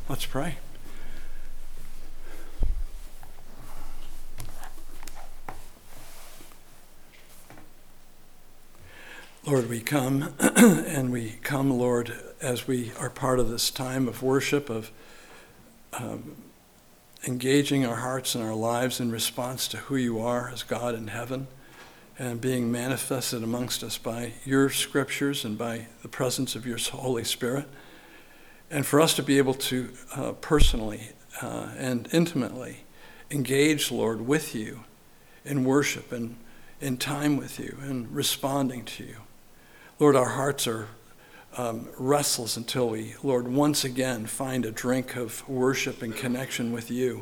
Let's pray. Lord, we come, and we come, Lord, as we are part of this time of worship, of engaging our hearts and our lives in response to who you are as God in heaven, and being manifested amongst us by your scriptures and by the presence of your Holy Spirit. And for us to be able to personally and intimately engage, Lord, with you in worship and in time with you and responding to you. Lord, our hearts are restless until we, Lord, once again find a drink of worship and connection with you.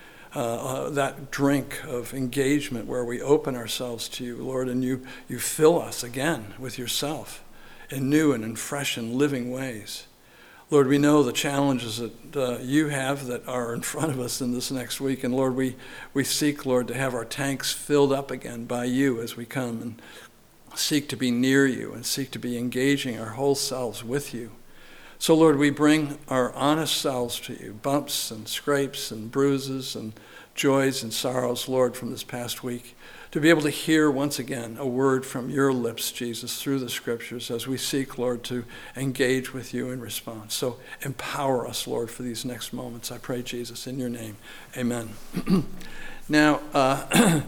That drink of engagement where we open ourselves to you, Lord, and you fill us again with yourself in new and in fresh and living ways. Lord, we know the challenges that you have that are in front of us in this next week. And Lord, we seek, Lord, to have our tanks filled up again by you as we come and seek to be near you and seek to be engaging our whole selves with you. So, Lord, we bring our honest selves to you, bumps and scrapes and bruises and joys and sorrows, Lord, from this past week, to be able to hear once again a word from your lips, Jesus, through the scriptures as we seek, Lord, to engage with you in response. So empower us, Lord, for these next moments. I pray, Jesus, in your name. Amen. Now, I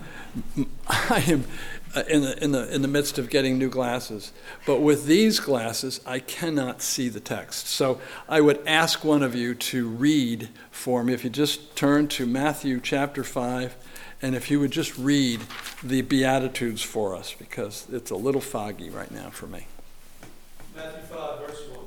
am in the midst of getting new glasses, but with these glasses, I cannot see the text. So I would ask one of you to read for me. If you just turn to Matthew chapter 5, and if you would just read the Beatitudes for us, because it's a little foggy right now for me. Matthew 5, verse 1.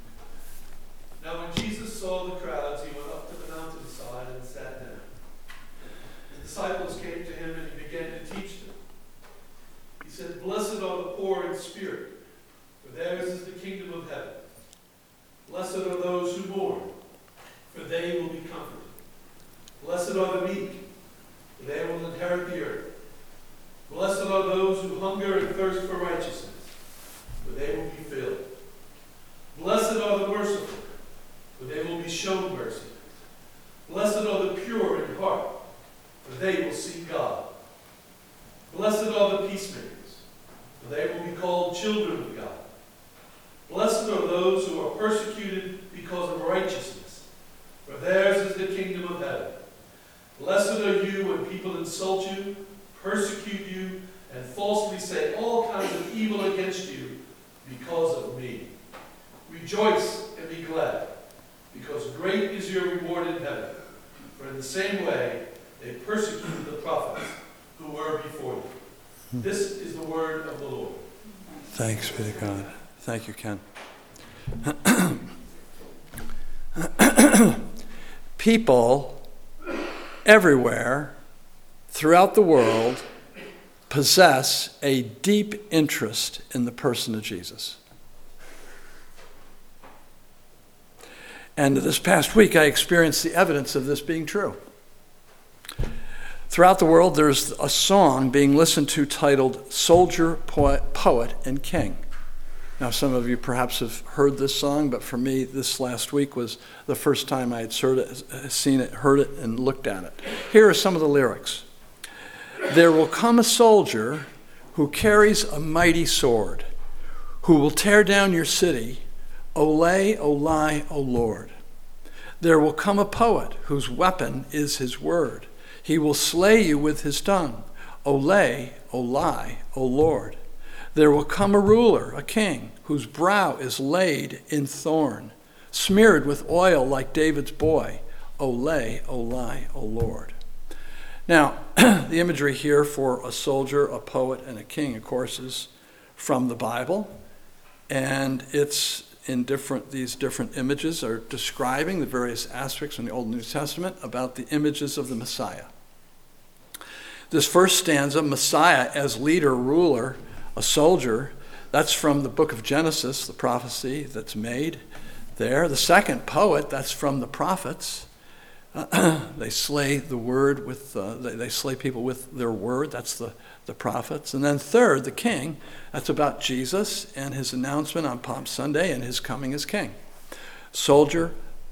Now when Jesus saw the crowds, he went up to the mountainside and sat down. His disciples came to him, and he began to teach them. He said, "Blessed are the poor in spirit, for theirs is the kingdom of heaven. Blessed are those who mourn, for they will be comforted. Blessed are the meek, for they will inherit the earth. Blessed are those who hunger and thirst for righteousness, for they will be filled. Blessed are the merciful, for they will be shown mercy. Blessed are the pure in heart, for they will see God. Blessed are the peacemakers, for they will be called children of God. Blessed are those who are persecuted because of righteousness, for theirs is the kingdom of heaven. Blessed are you when people insult you, persecute you, and falsely say all kinds of evil against you because of me. Rejoice and be glad, because great is your reward in heaven. For in the same way they persecuted the prophets who were before you." This is the word of the Lord. Thanks be to God. Thank you, Ken. People everywhere throughout the world possess a deep interest in the person of Jesus. And this past week, I experienced the evidence of this being true. Throughout the world, there's a song being listened to titled Soldier, Poet, and King. Now, some of you perhaps have heard this song, but for me, this last week was the first time I had seen it, heard it, and looked at it. Here are some of the lyrics. "There will come a soldier who carries a mighty sword, who will tear down your city. Olay, olai, O Lord. There will come a poet whose weapon is his word. He will slay you with his tongue. Olay, olai, O Lord. There will come a ruler, a king, whose brow is laid in thorn, smeared with oil like David's boy. Olay, olai, O Lord." Now, the imagery here for a soldier, a poet, and a king, of course, is from the Bible. And it's in these different images are describing the various aspects in the Old and New Testament about the images of the Messiah. This first stanza, Messiah as leader, ruler, a soldier, that's from the book of Genesis, the prophecy that's made there. The second, poet, that's from the prophets. They slay the word with, they slay people with their word. That's the prophets. And then third, the king. That's about Jesus and his announcement on Palm Sunday and his coming as king. Soldier,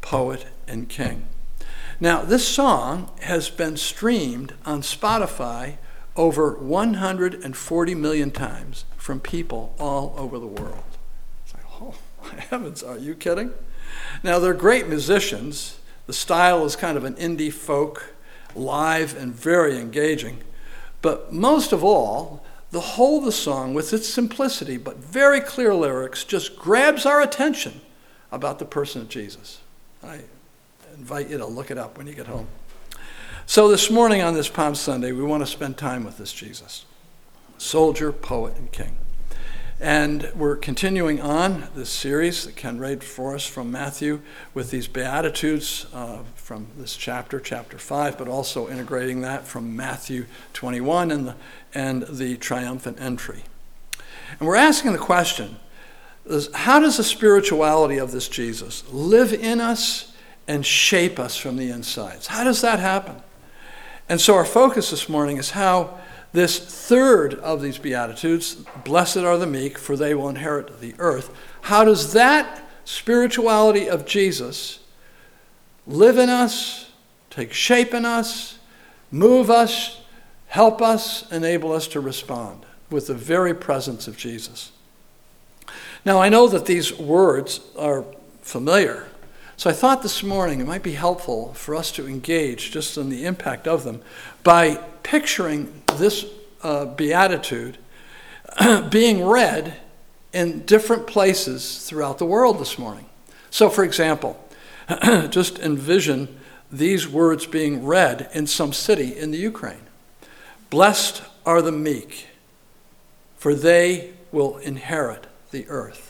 poet, and king. Now, this song has been streamed on Spotify over 140 million times from people all over the world. It's like, oh, my heavens, are you kidding? Now, they're great musicians. The style is kind of an indie folk, live and very engaging. But most of all, the whole of the song, with its simplicity but very clear lyrics, just grabs our attention about the person of Jesus. I invite you to look it up when you get home. So this morning on this Palm Sunday, we want to spend time with this Jesus, soldier, poet, and king. And we're continuing on this series that Ken read for us from Matthew with these Beatitudes from this chapter 5, but also integrating that from Matthew 21 and the triumphant entry. And we're asking the question, how does the spirituality of this Jesus live in us and shape us from the insides? How does that happen? And so our focus this morning is how this third of these Beatitudes, blessed are the meek, for they will inherit the earth, how does that spirituality of Jesus live in us, take shape in us, move us, help us, enable us to respond with the very presence of Jesus? Now, I know that these words are familiar, so I thought this morning it might be helpful for us to engage just in the impact of them by picturing this beatitude being read in different places throughout the world this morning. So, for example, just envision these words being read in some city in the Ukraine. Blessed are the meek, for they will inherit the earth.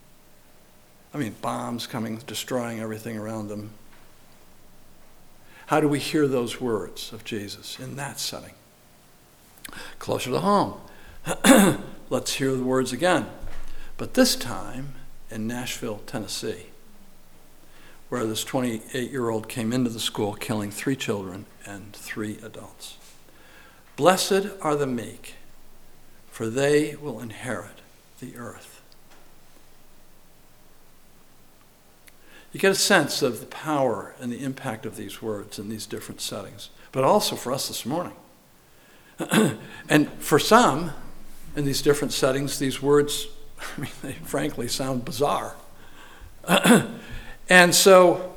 I mean, bombs coming, destroying everything around them. How do we hear those words of Jesus in that setting? Closer to home, let's hear the words again, but this time in Nashville, Tennessee, where this 28-year-old came into the school killing 3 children and 3 adults. Blessed are the meek, for they will inherit the earth. You get a sense of the power and the impact of these words in these different settings, but also for us this morning. And for some, in these different settings, these words, I mean, they frankly sound bizarre. And so,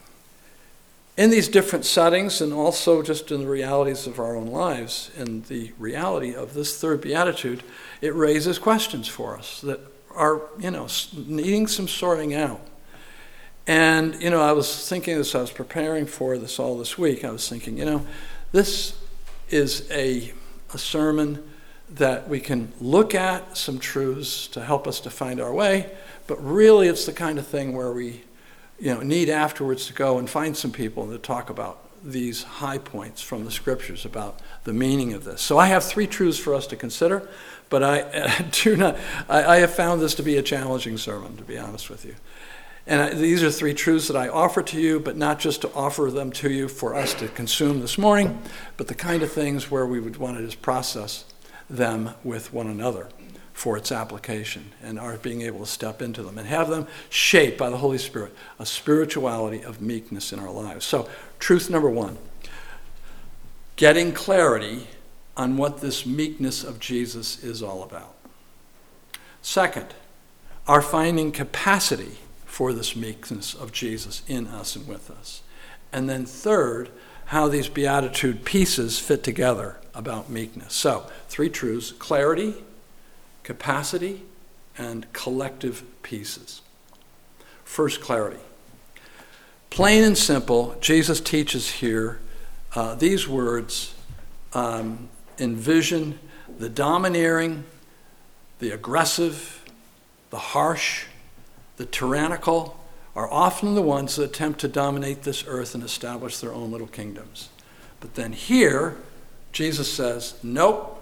in these different settings, and also just in the realities of our own lives, in the reality of this third beatitude, it raises questions for us that are, needing some sorting out. And, I was thinking as I was preparing for this all this week, I was thinking, this is a sermon that we can look at some truths to help us to find our way, but really it's the kind of thing where we, need afterwards to go and find some people to talk about these high points from the scriptures about the meaning of this. So I have 3 truths for us to consider, but I have found this to be a challenging sermon, to be honest with you. And these are 3 truths that I offer to you, but not just to offer them to you for us to consume this morning, but the kind of things where we would want to just process them with one another for its application and our being able to step into them and have them shaped by the Holy Spirit, a spirituality of meekness in our lives. So, truth number 1, getting clarity on what this meekness of Jesus is all about. Second, our finding capacity for this meekness of Jesus in us and with us. And then third, how these beatitude pieces fit together about meekness. So, 3 truths: clarity, capacity, and collective pieces. First, clarity. Plain and simple, Jesus teaches here these words envision the domineering, the aggressive, the harsh, the tyrannical are often the ones that attempt to dominate this earth and establish their own little kingdoms. But then here, Jesus says, nope,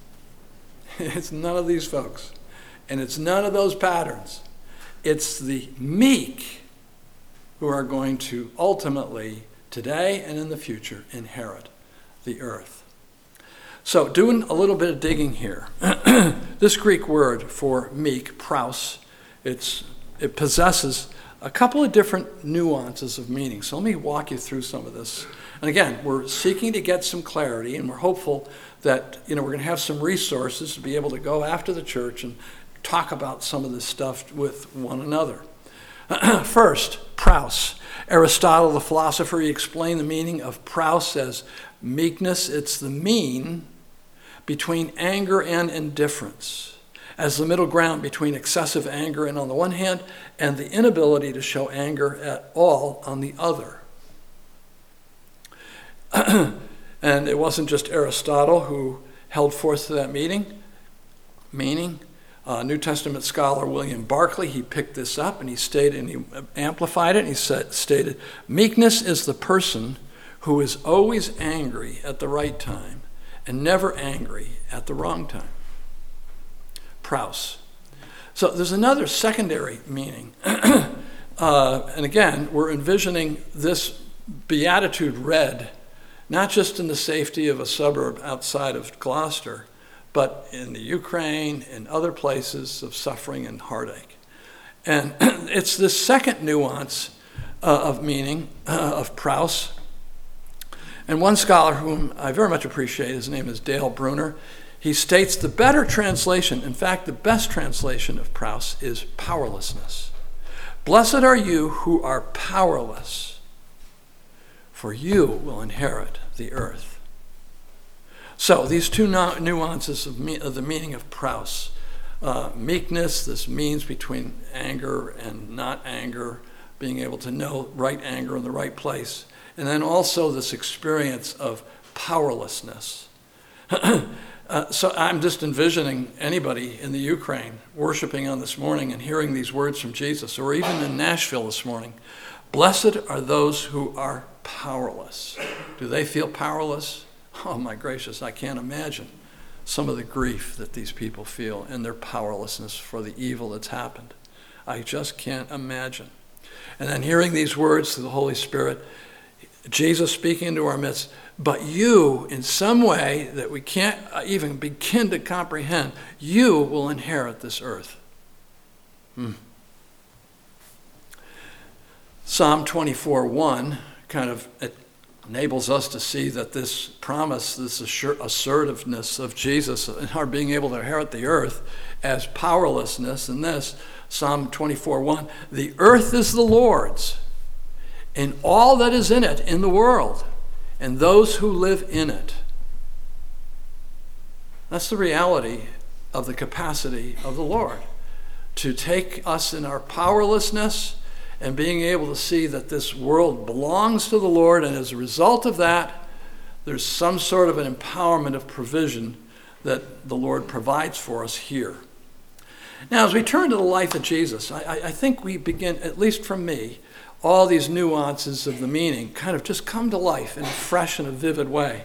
it's none of these folks. And it's none of those patterns. It's the meek who are going to ultimately, today and in the future, inherit the earth. So doing a little bit of digging here. This Greek word for meek, praus, it possesses a couple of different nuances of meaning. So let me walk you through some of this. And again, we're seeking to get some clarity, and we're hopeful that we're going to have some resources to be able to go after the church and talk about some of this stuff with one another. First, praus. Aristotle, the philosopher, he explained the meaning of praus as meekness. It's the mean between anger and indifference, as the middle ground between excessive anger and on the one hand, and the inability to show anger at all on the other. And it wasn't just Aristotle who held forth to that meaning. New Testament scholar William Barclay, he picked this up and he stated, and he amplified it, and he stated, meekness is the person who is always angry at the right time and never angry at the wrong time. Praus. So there's another secondary meaning. And again, we're envisioning this beatitude read not just in the safety of a suburb outside of Gloucester, but in the Ukraine and other places of suffering and heartache. And it's this second nuance of meaning of praus. And one scholar whom I very much appreciate, his name is Dale Bruner, he states the better translation, in fact, the best translation of praus is powerlessness. Blessed are you who are powerless, for you will inherit the earth. So these two nuances of the meaning of praus. Meekness, this means between anger and not anger, being able to know right anger in the right place. And then also this experience of powerlessness. So I'm just envisioning anybody in the Ukraine worshiping on this morning and hearing these words from Jesus, or even in Nashville this morning. Blessed are those who are powerless. Do they feel powerless? Oh my gracious, I can't imagine some of the grief that these people feel and their powerlessness for the evil that's happened. I just can't imagine. And then hearing these words through the Holy Spirit, Jesus speaking into our midst, but you, in some way that we can't even begin to comprehend, you will inherit this earth. Psalm 24:1 kind of enables us to see that this promise, this assertiveness of Jesus and our being able to inherit the earth as powerlessness in this. Psalm 24:1, the earth is the Lord's, and all that is in it in the world, and those who live in it. That's the reality of the capacity of the Lord, to take us in our powerlessness and being able to see that this world belongs to the Lord, and as a result of that, there's some sort of an empowerment of provision that the Lord provides for us here. Now, as we turn to the life of Jesus, I think we begin, at least from me, all these nuances of the meaning kind of just come to life in a fresh and a vivid way.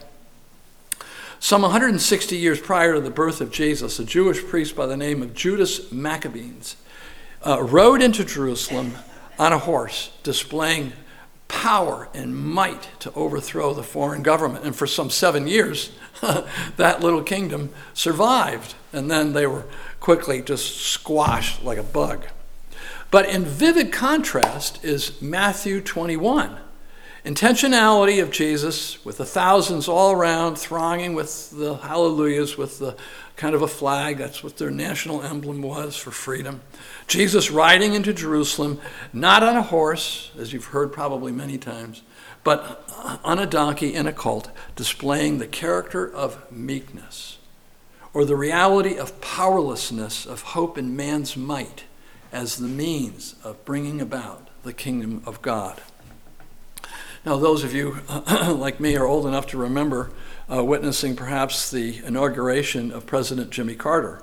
Some 160 years prior to the birth of Jesus, a Jewish priest by the name of Judas Maccabees rode into Jerusalem on a horse, displaying power and might to overthrow the foreign government. And for some 7 years, that little kingdom survived. And then they were quickly just squashed like a bug. But in vivid contrast is Matthew 21. Intentionality of Jesus with the thousands all around, thronging with the hallelujahs, with the kind of a flag. That's what their national emblem was for freedom. Jesus riding into Jerusalem, not on a horse, as you've heard probably many times, but on a donkey in a colt, displaying the character of meekness, or the reality of powerlessness, of hope in man's might as the means of bringing about the kingdom of God. Now, those of you like me are old enough to remember witnessing perhaps the inauguration of President Jimmy Carter.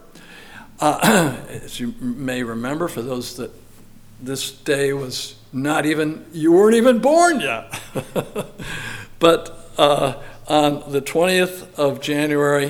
As you may remember, for those that this day was not even, you weren't even born yet. But on the 20th of January,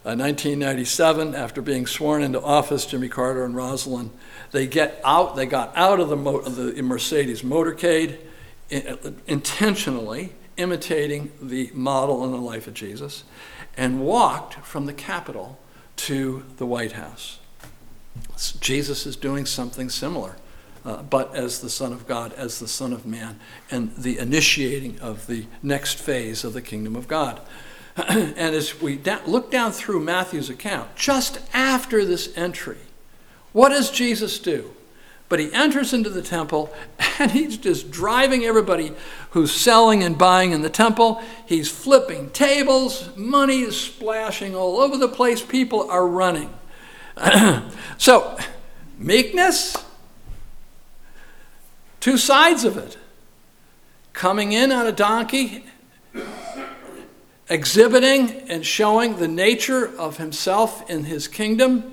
1997, after being sworn into office, Jimmy Carter and Rosalind, they got out of the Mercedes motorcade, intentionally imitating the model and the life of Jesus, and walked from the Capitol to the White House. Jesus is doing something similar but as the Son of God, as the Son of Man, and the initiating of the next phase of the kingdom of God. And as we look down through Matthew's account, just after this entry, what does Jesus do? But he enters into the temple, and he's just driving everybody who's selling and buying in the temple. He's flipping tables. Money is splashing all over the place. People are running. So, meekness, two sides of it. Coming in on a donkey, exhibiting and showing the nature of himself in his kingdom,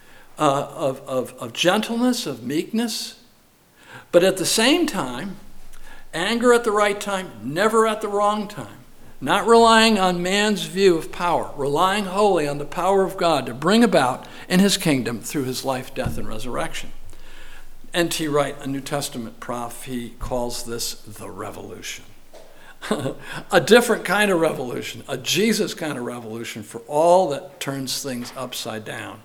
of gentleness, of meekness, but at the same time, anger at the right time, never at the wrong time, not relying on man's view of power, relying wholly on the power of God to bring about in his kingdom through his life, death, and resurrection. N.T. Wright, a New Testament prof, he calls this the revolution. A different kind of revolution, a Jesus kind of revolution for all that turns things upside down.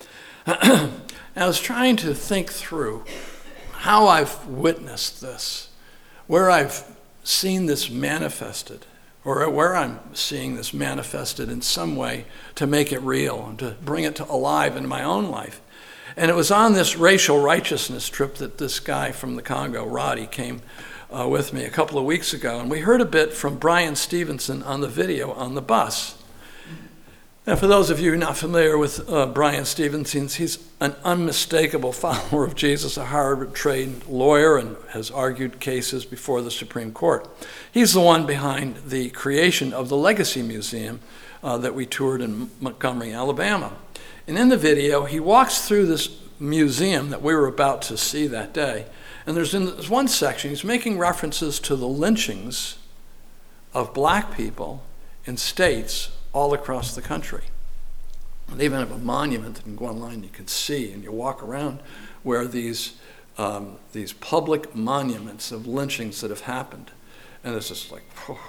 I was trying to think through how I've witnessed this, where I've seen this manifested, or where I'm seeing this manifested in some way to make it real and to bring it to alive in my own life. And it was on this racial righteousness trip that this guy from the Congo, Roddy, came with me a couple of weeks ago, and we heard a bit from Brian Stevenson on the video on the bus. And for those of you not familiar with Brian Stevenson, he's an unmistakable follower of Jesus, a Harvard-trained lawyer, and has argued cases before the Supreme Court. He's the one behind the creation of the Legacy Museum that we toured in Montgomery, Alabama. And in the video, he walks through this museum that we were about to see that day. And there's one section, he's making references to the lynchings of black people in states all across the country. They even have a monument that you can go online and you can see, and you walk around where these public monuments of lynchings that have happened. And it's just like, oh.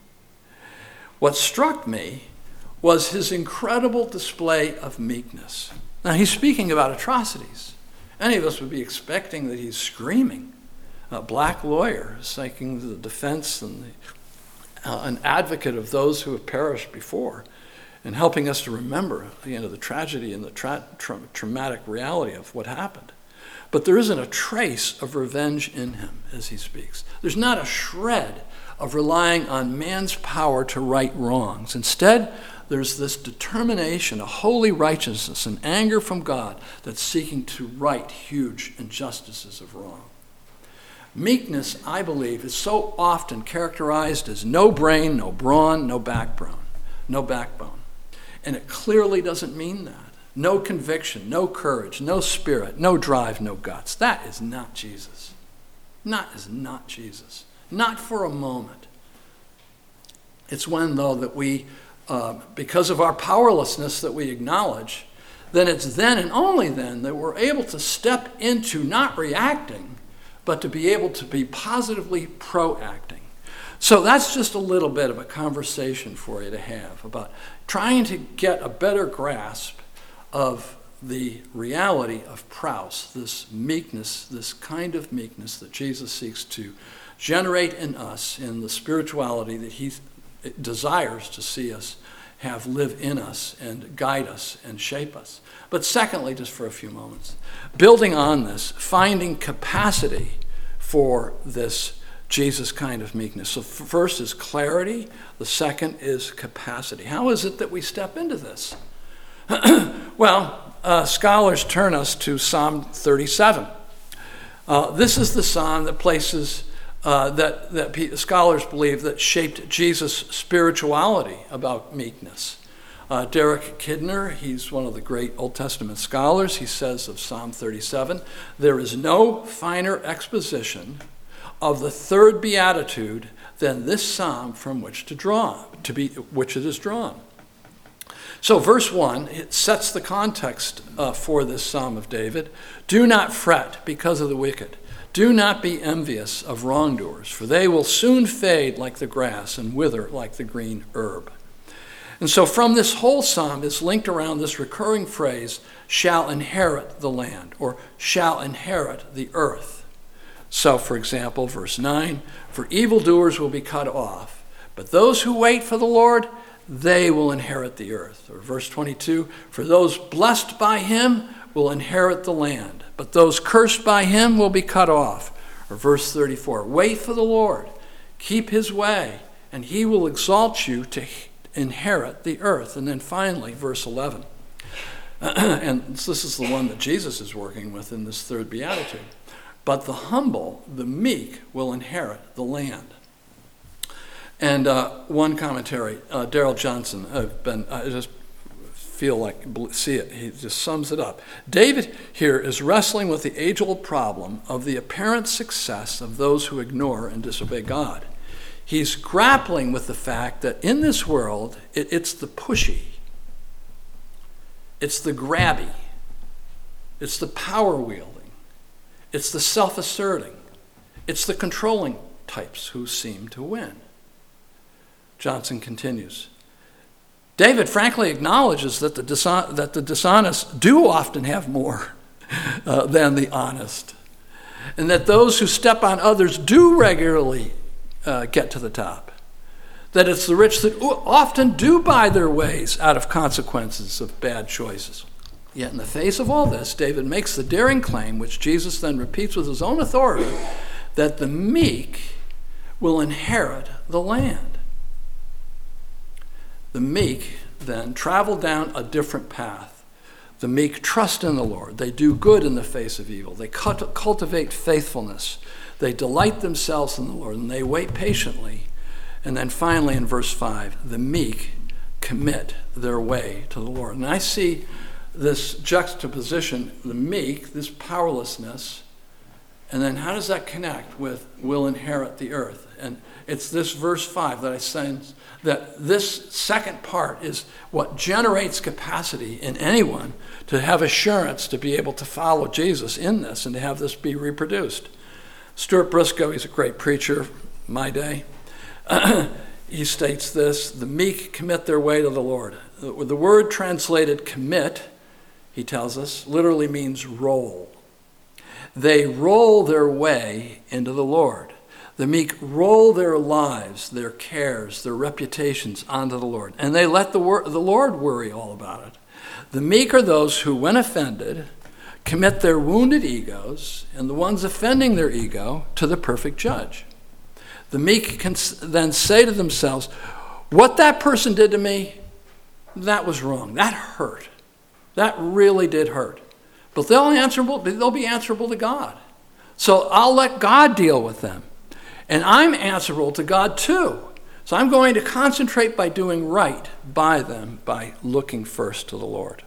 What struck me was his incredible display of meekness. Now, he's speaking about atrocities. Any of us would be expecting that he's screaming. A black lawyer seeking the defense and an advocate of those who have perished before, and helping us to remember the tragedy and the traumatic reality of what happened. But there isn't a trace of revenge in him as he speaks. There's not a shred of relying on man's power to right wrongs. Instead, there's this determination, a holy righteousness, an anger from God that's seeking to right huge injustices of wrong. Meekness, I believe, is so often characterized as no brain, no brawn, no backbone. And it clearly doesn't mean that. No conviction, no courage, no spirit, no drive, no guts. That is not Jesus. That is not Jesus. Not for a moment. It's when, though, that we, because of our powerlessness that we acknowledge, then it's then and only then that we're able to step into not reacting, but to be able to be positively proacting. So that's just a little bit of a conversation for you to have about trying to get a better grasp of the reality of praus, this meekness, this kind of meekness that Jesus seeks to generate in us in the spirituality that he desires to see us have live in us and guide us and shape us. But secondly, just for a few moments, building on this, finding capacity for this Jesus kind of meekness. So first is clarity. The second is capacity. How is it that we step into this? Well, scholars turn us to Psalm 37. This is the psalm that places that scholars believe that shaped Jesus' spirituality about meekness. Derek Kidner, he's one of the great Old Testament scholars, he says of Psalm 37, there is no finer exposition of the third beatitude than this psalm from which which it is drawn. So verse 1, it sets the context for this Psalm of David. Do not fret because of the wicked. Do not be envious of wrongdoers, for they will soon fade like the grass and wither like the green herb. And so from this whole psalm is linked around this recurring phrase, shall inherit the land, or shall inherit the earth. So, for example, verse 9, for evildoers will be cut off, but those who wait for the Lord, they will inherit the earth. Or verse 22, for those blessed by him will inherit the land, but those cursed by him will be cut off. Or verse 34, wait for the Lord, keep his way, and he will exalt you to inherit the earth. And then finally, verse 11, and this is the one that Jesus is working with in this third beatitude. But the humble, the meek, will inherit the land. And one commentary, Darrell Johnson, I just feel like, see it, he just sums it up. David here is wrestling with the age-old problem of the apparent success of those who ignore and disobey God. He's grappling with the fact that in this world, it's the pushy, it's the grabby, it's the power-wielding, it's the self-asserting, it's the controlling types who seem to win. Johnson continues, David frankly acknowledges that the dishonest do often have more than the honest, and that those who step on others do regularly get to the top, that it's the rich that often do buy their ways out of consequences of bad choices. Yet in the face of all this, David makes the daring claim, which Jesus then repeats with his own authority, that the meek will inherit the land. The meek then travel down a different path. The meek trust in the Lord. They do good in the face of evil. They cultivate faithfulness. They delight themselves in the Lord, and they wait patiently. And then finally in verse 5, the meek commit their way to the Lord. And I see this juxtaposition, the meek, this powerlessness, and then how does that connect with will inherit the earth? And it's this verse 5 that I sense that this second part is what generates capacity in anyone to have assurance to be able to follow Jesus in this and to have this be reproduced. Stuart Briscoe, he's a great preacher, my day. He states this, the meek commit their way to the Lord. The word translated commit, he tells us, literally means roll. They roll their way into the Lord. The meek roll their lives, their cares, their reputations onto the Lord. And they let the Lord worry all about it. The meek are those who, when offended, commit their wounded egos and the ones offending their ego to the perfect judge. The meek can then say to themselves, what that person did to me, that was wrong. That hurt. That really did hurt. But they'll be answerable to God. So I'll let God deal with them. And I'm answerable to God too. So I'm going to concentrate by doing right by them, by looking first to the Lord.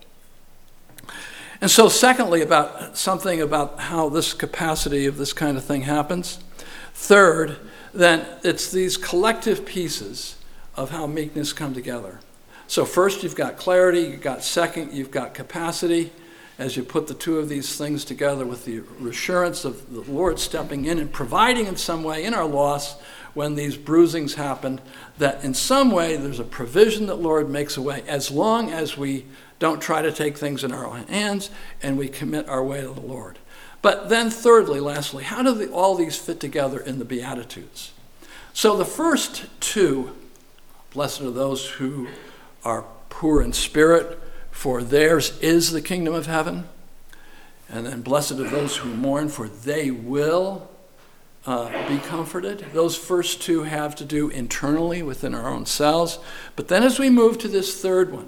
And so secondly, about something about how this capacity of this kind of thing happens. Third, then it's these collective pieces of how meekness come together. So first you've got clarity, you've got second, you've got capacity. As you put the two of these things together with the assurance of the Lord stepping in and providing in some way in our loss when these bruisings happen, that in some way there's a provision that Lord makes a way as long as we don't try to take things in our own hands and we commit our way to the Lord. But then thirdly, lastly, how do all these fit together in the Beatitudes? So the first two, blessed are those who are poor in spirit, for theirs is the kingdom of heaven. And then blessed are those who mourn, for they will be comforted. Those first two have to do internally within our own selves. But then as we move to this third one,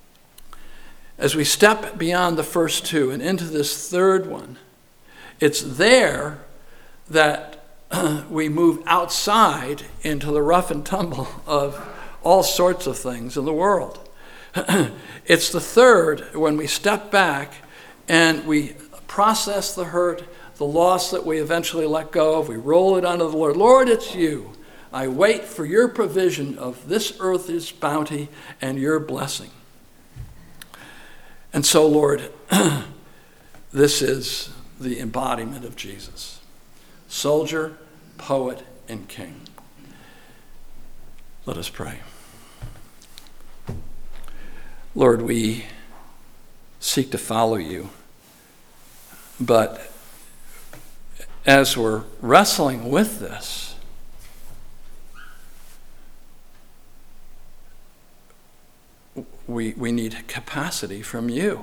as we step beyond the first two and into this third one, it's there that we move outside into the rough and tumble of all sorts of things in the world. It's the third when we step back and we process the hurt, the loss that we eventually let go of. We roll it onto the Lord. Lord, it's you. I wait for your provision of this earth's bounty and your blessing. And so, Lord, this is the embodiment of Jesus. Soldier, poet, and king. Let us pray. Lord, we seek to follow you, but as we're wrestling with this, we need capacity from you.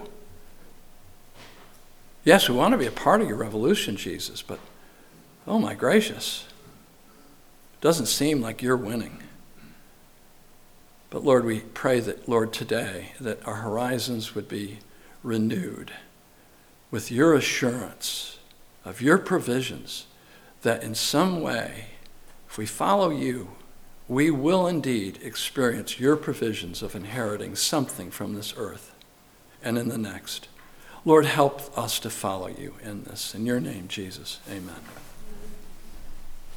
Yes, we want to be a part of your revolution, Jesus, but oh my gracious, it doesn't seem like you're winning. But Lord, we pray that, Lord, today, that our horizons would be renewed with your assurance of your provisions, that in some way, if we follow you, we will indeed experience your provisions of inheriting something from this earth and in the next. Lord, help us to follow you in this. In your name, Jesus, amen.